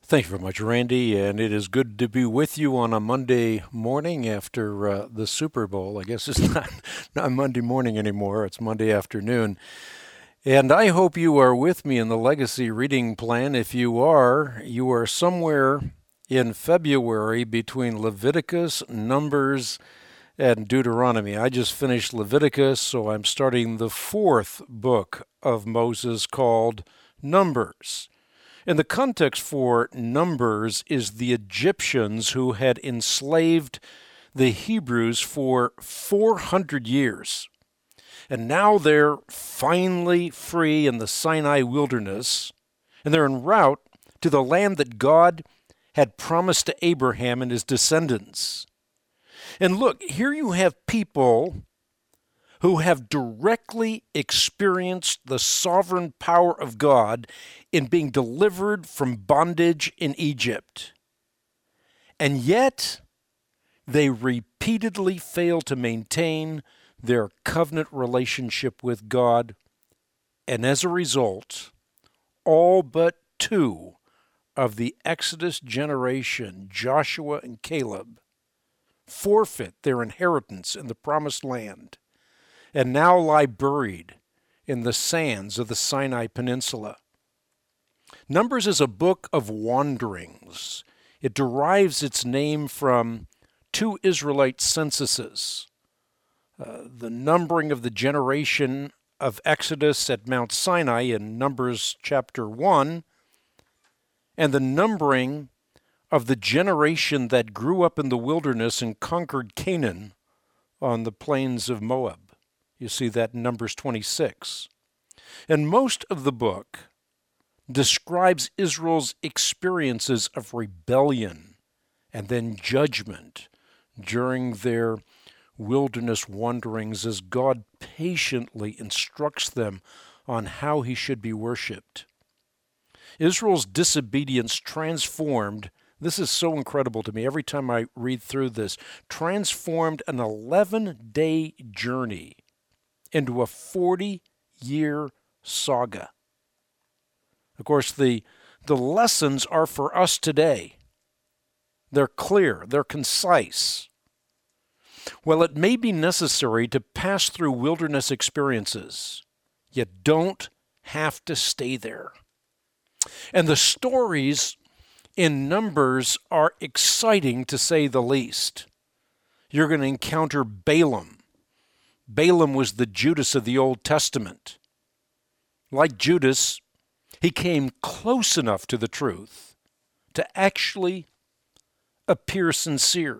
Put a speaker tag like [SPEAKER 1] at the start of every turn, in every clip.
[SPEAKER 1] Thank you very much, Randy, and it is good to be with you on a Monday morning after the Super Bowl. I guess it's not Monday morning anymore, it's Monday afternoon. And I hope you are with me in the Legacy Reading Plan. If you are somewhere in February between Leviticus, Numbers, and Deuteronomy. I just finished Leviticus, so I'm starting the fourth book of Moses called Numbers. And the context for Numbers is the Egyptians who had enslaved the Hebrews for 400 years. And now they're finally free in the Sinai wilderness, and they're en route to the land that God had promised to Abraham and his descendants. And look, here you have people who have directly experienced the sovereign power of God in being delivered from bondage in Egypt. And yet, they repeatedly fail to maintain their covenant relationship with God. And as a result, all but two of the Exodus generation, Joshua and Caleb, forfeit their inheritance in the promised land and now lie buried in the sands of the Sinai Peninsula. Numbers is a book of wanderings. It derives its name from two Israelite censuses. The numbering of the generation of Exodus at Mount Sinai in Numbers chapter 1, and the numbering of the generation that grew up in the wilderness and conquered Canaan on the plains of Moab. You see that in Numbers 26. And most of the book describes Israel's experiences of rebellion and then judgment during their wilderness wanderings as God patiently instructs them on how he should be worshipped. Israel's disobedience transformed, this is so incredible to me every time I read through this, transformed an 11-day journey into a 40-year saga. Of course, the lessons are for us today. They're clear, they're concise. Well, it may be necessary to pass through wilderness experiences. You don't have to stay there. And the stories in Numbers are exciting to say the least. You're going to encounter Balaam. Balaam was the Judas of the Old Testament. Like Judas, he came close enough to the truth to actually appear sincere.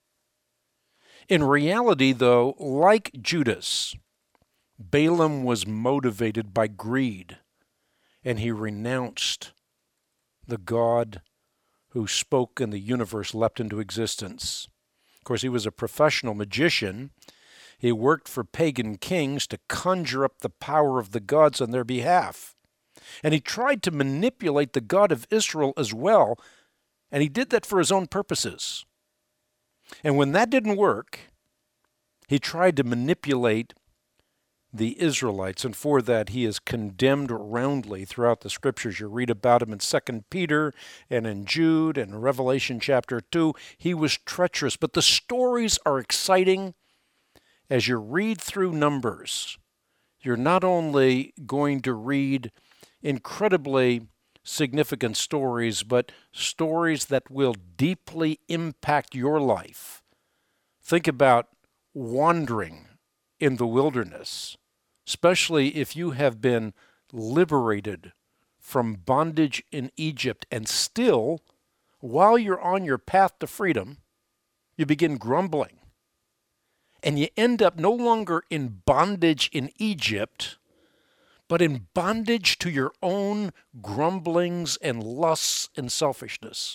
[SPEAKER 1] In reality, though, like Judas, Balaam was motivated by greed, and he renounced the God who spoke and the universe leapt into existence. Of course, he was a professional magician. He worked for pagan kings to conjure up the power of the gods on their behalf. And he tried to manipulate the God of Israel as well, and he did that for his own purposes. And when that didn't work, he tried to manipulate the Israelites, and for that he is condemned roundly throughout the Scriptures. You read about him in 2 Peter and in Jude and Revelation chapter 2. He was treacherous, but the stories are exciting. As you read through Numbers, you're not only going to read incredibly significant stories, but stories that will deeply impact your life. Think about wandering in the wilderness, especially if you have been liberated from bondage in Egypt, and still, while you're on your path to freedom, you begin grumbling. And you end up no longer in bondage in Egypt, but in bondage to your own grumblings and lusts and selfishness.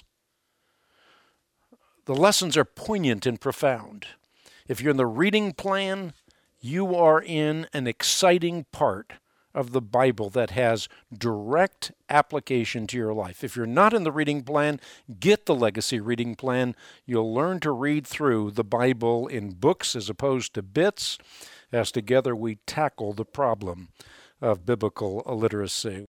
[SPEAKER 1] The lessons are poignant and profound. If you're in the reading plan, you are in an exciting part of the Bible that has direct application to your life. If you're not in the reading plan, get the Legacy Reading Plan. You'll learn to read through the Bible in books as opposed to bits, as together we tackle the problem of biblical illiteracy.